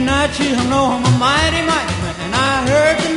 night you know I'm a mighty, mighty man. I heard the